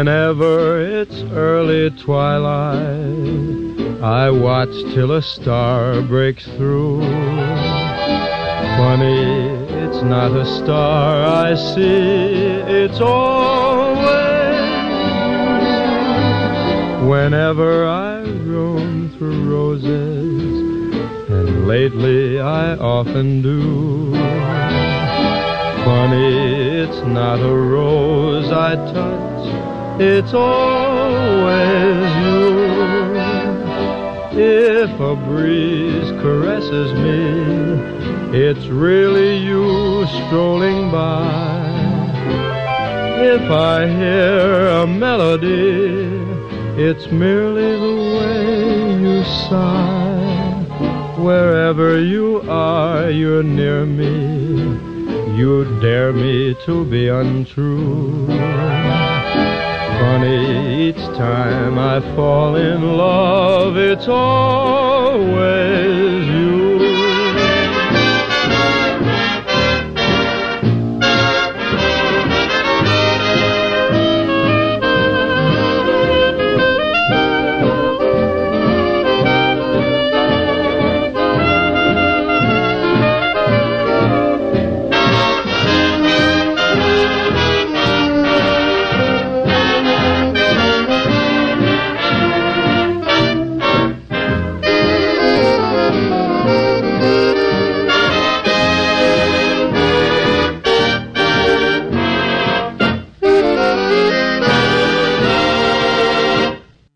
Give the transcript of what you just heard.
Whenever it's early twilight, I watch till a star breaks through. Funny, it's not a star I see, it's always you. Whenever I roam through roses, and lately I often do. Funny, it's not a rose I touch, it's always you. If a breeze caresses me, it's really you strolling by. If I hear a melody, it's merely the way you sigh. Wherever you are, you're near me. You dare me to be untrue. Funny, each time I fall in love, it's always you.